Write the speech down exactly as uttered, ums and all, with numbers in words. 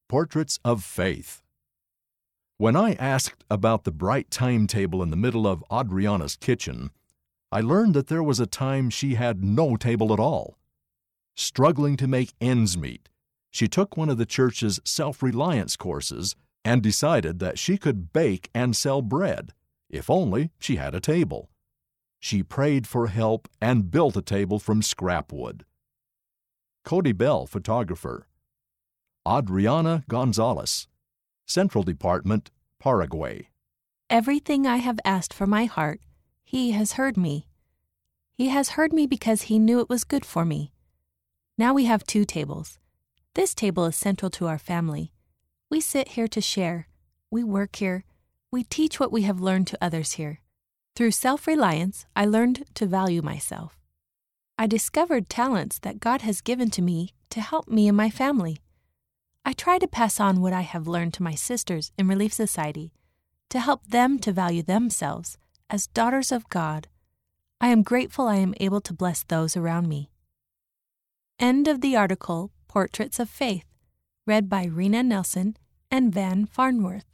Portraits of Faith. When I asked about the bright timetable in the middle of Adriana's kitchen, I learned that there was a time she had no table at all. Struggling to make ends meet, she took one of the church's self-reliance courses and decided that she could bake and sell bread, if only she had a table. She prayed for help and built a table from scrap wood. Cody Bell, photographer. Adriana Gonzalez, Central Department, Paraguay. Everything I have asked for my heart, He has heard me. He has heard me because He knew it was good for me. Now we have two tables. This table is central to our family. We sit here to share. We work here. We teach what we have learned to others here. Through self-reliance, I learned to value myself. I discovered talents that God has given to me to help me and my family. I try to pass on what I have learned to my sisters in Relief Society to help them to value themselves as daughters of God. I am grateful I am able to bless those around me. End of the article, Portraits of Faith, read by Rena Nelson and Van Farnworth.